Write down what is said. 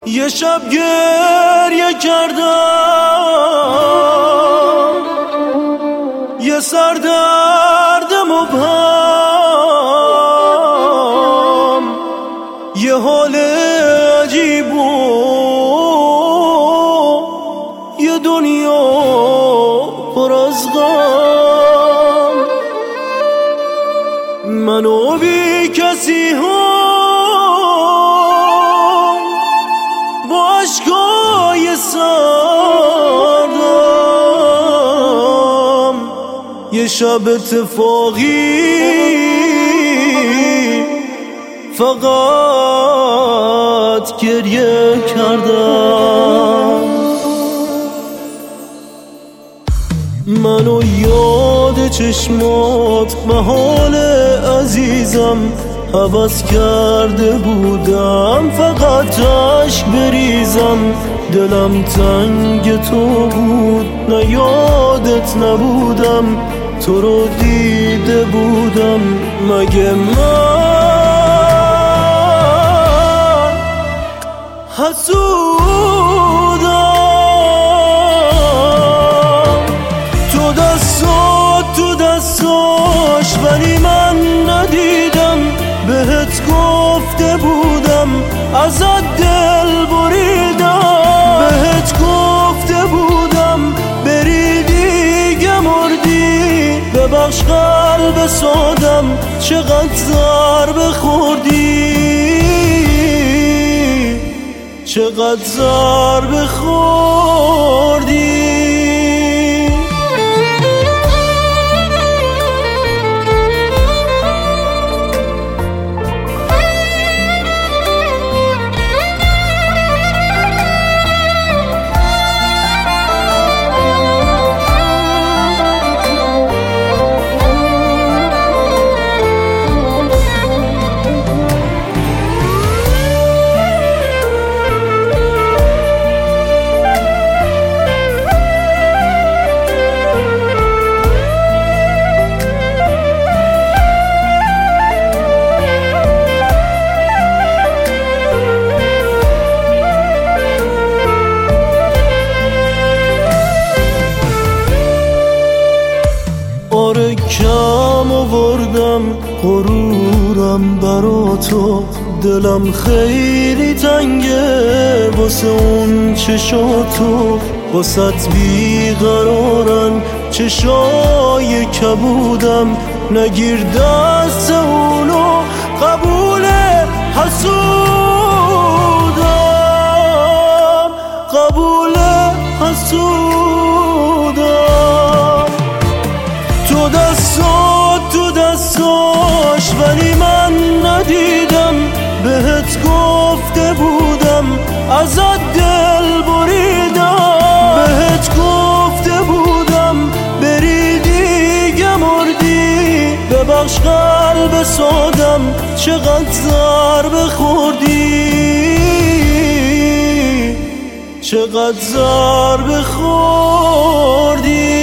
یه شب گریه کردم، یه سردرد مبهم، یه حال عجیب و یه دنیا پر از غم. منو بی کسی با عشقای سردم، یه شب اتفاقی فقط گریه کردم. منو یاد چشمات محال عزیزم، هوس کرده بودم فقط عشق بریزم. دلم تنگ تو بود، نه یادت نبودم، تو رو دیده بودم. مگه من حسودم؟ تو دستاش ولی من ندیدم. بهت گفته بودم ازت دل بریدم، بهت گفته بودم بری دیگه مردی. ببخش قلب سادم، چقدر ضربه خوردی، چقدر ضربه خوردی. آره کم آوردم غرورم برا تو، دلم خیلی تنگه واسه اون چشاتو. واسه بیقرارن چشای کبودم، نگیر دست اونو قبول حسودم، قبول حسودم. تو دستاش ولی من ندیدم. بهت گفته بودم ازت دل بریدم، بهت گفته بودم بری دیگه مردی. ببخش قلب سادم، چقدر ضربه خوردی، چقدر ضربه خوردی.